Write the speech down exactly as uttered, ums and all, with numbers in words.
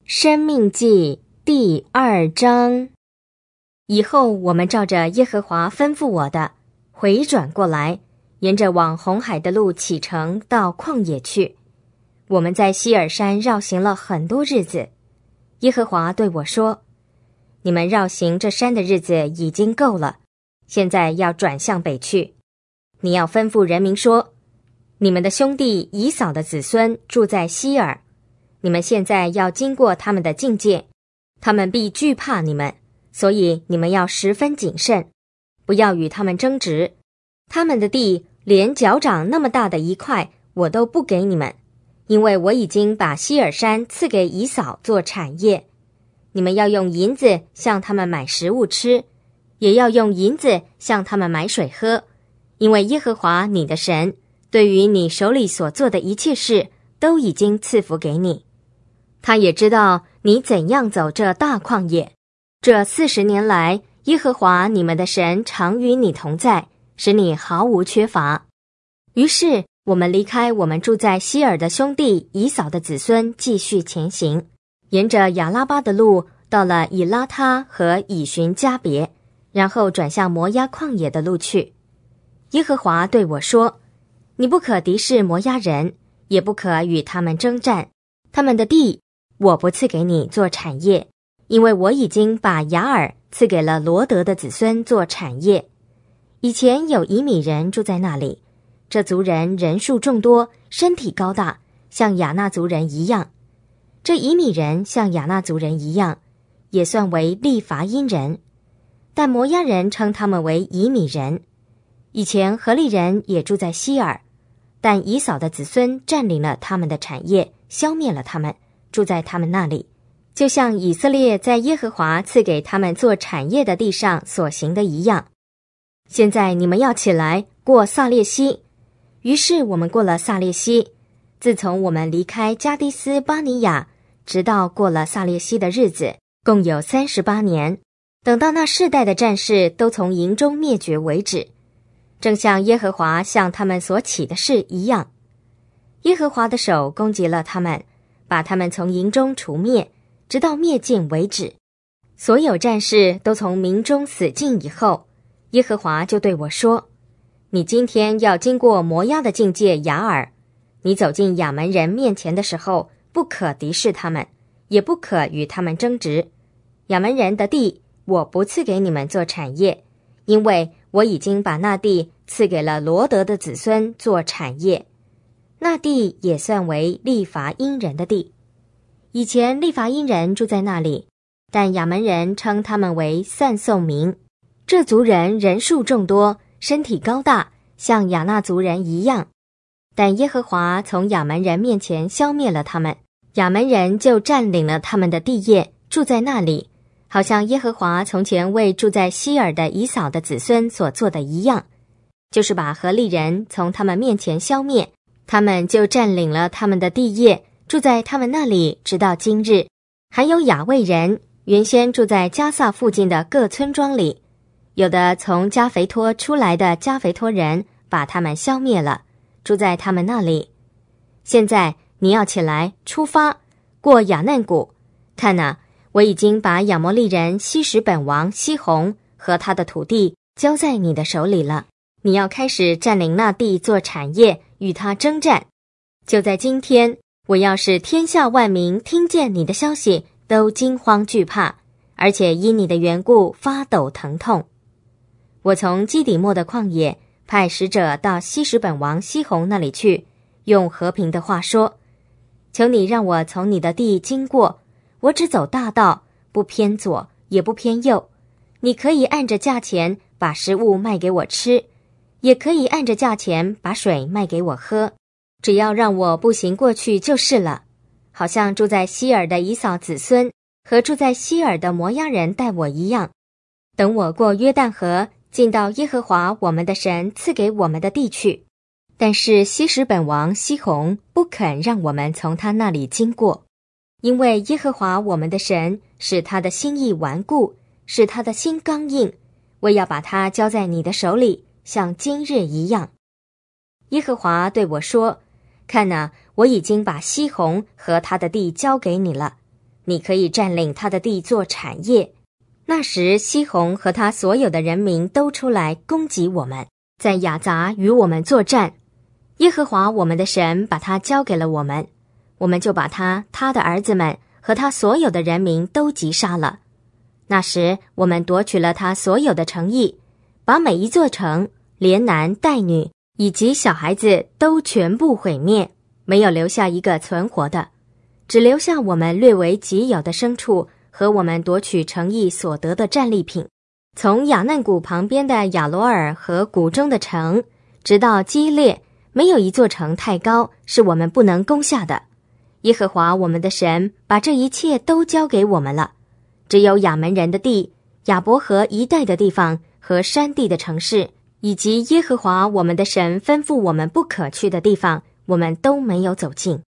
申命记第二章。以后我们照着耶和华吩咐我的，回转过来，沿着往红海的路启程到旷野去。我们在希尔山绕行了很多日子。耶和华对我说：你们绕行这山的日子已经够了，现在要转向北去。你要吩咐人民说，你们的兄弟以扫的子孙住在希尔，你们现在要经过他们的境界，他们必惧怕你们，所以你们要十分谨慎，不要与他们争执。他们的地连脚掌那么大的一块我都不给你们，因为我已经把希尔山赐给以扫做产业。你们要用银子向他们买食物吃，也要用银子向他们买水喝，因为耶和华你的神对于你手里所做的一切事都已经赐福给你。他也知道你怎样走这大旷野，这四十年来，耶和华你们的神常与你同在，使你毫无缺乏。于是我们离开我们住在希尔的兄弟以扫的子孙，继续前行，沿着亚拉巴的路，到了以拉他和以寻加别，然后转向摩押旷野的路去。耶和华对我说：你不可敌视摩押人，也不可与他们征战，他们的地我不赐给你做产业，因为我已经把雅尔赐给了罗德的子孙做产业。以前有以米人住在那里，这族人人数众多，身体高大，像亚衲族人一样。这以米人像亚衲族人一样，也算为利乏因人，但摩押人称他们为以米人。以前何利人也住在希尔，但以扫的子孙占领了他们的产业，消灭了他们，住在他们那里，就像以色列在耶和华赐给他们做产业的地上所行的一样。现在你们要起来过撒列西。于是我们过了撒列西，自从我们离开加迪斯巴尼亚，直到过了撒列西的日子，共有三十八年，等到那世代的战士都从营中灭绝为止，正像耶和华向他们所起的事一样。耶和华的手攻击了他们，把他们从营中除灭，直到灭尽为止。所有战士都从民中死尽以后，耶和华就对我说：你今天要经过摩押的境界雅尔，你走进亚门人面前的时候，不可敌视他们，也不可与他们争执。亚门人的地我不赐给你们做产业，因为我已经把那地赐给了罗德的子孙做产业。那地也算为利乏因人的地。以前利乏因人住在那里，但亚门人称他们为散送民。这族人人数众多，身体高大，像亚衲族人一样。但耶和华从亚门人面前消灭了他们，亚门人就占领了他们的地业，住在那里，好像耶和华从前为住在希尔的以扫的子孙所做的一样，就是把何利人从他们面前消灭，他们就占领了他们的地业，住在他们那里，直到今日。还有亚卫人，原先住在加萨附近的各村庄里，有的从加肥托出来的加肥托人把他们消灭了，住在他们那里。现在你要起来出发，过亚嫩谷。看哪，我已经把亚摩利人西什本王西宏和他的土地交在你的手里了。你要开始占领那地做产业，与他征战。就在今天，我要使天下万民听见你的消息都惊慌惧怕，而且因你的缘故发抖疼痛。我从基底末的旷野派使者到西什本王西宏那里去，用和平的话说：求你让我从你的地经过，我只走大道，不偏左也不偏右。你可以按着价钱把食物卖给我吃，也可以按着价钱把水卖给我喝，只要让我步行过去就是了，好像住在希尔的以扫子孙和住在希尔的摩押人待我一样。等我过约旦河，进到耶和华我们的神赐给我们的地去。但是西什本王西宏不肯让我们从他那里经过，因为耶和华我们的神使他的心意顽固，使他的心刚硬，我要把他交在你的手里，像今日一样。耶和华对我说：看哪，我已经把西宏和他的地交给你了， 你可以占领他的地做产业。那时西宏和他所有的人民都出来攻击我们，在雅杂与我们作战。耶和华我们的神把他交给了我们，我们就把他、他的儿子们和他所有的人民都击杀了。那时我们夺取了他所有的城邑，把每一座城，连男带女以及小孩子都全部毁灭，没有留下一个存活的，只留下我们略为己有的牲畜和我们夺取城邑所得的战利品。从雅嫩谷旁边的亚罗尔和谷中的城，直到基列，没有一座城太高是我们不能攻下的。耶和华我们的神把这一切都交给我们了，只有亚门人的地、亚伯河一带的地方和山地的城市，以及耶和华我们的神吩咐我们不可去的地方，我们都没有走进。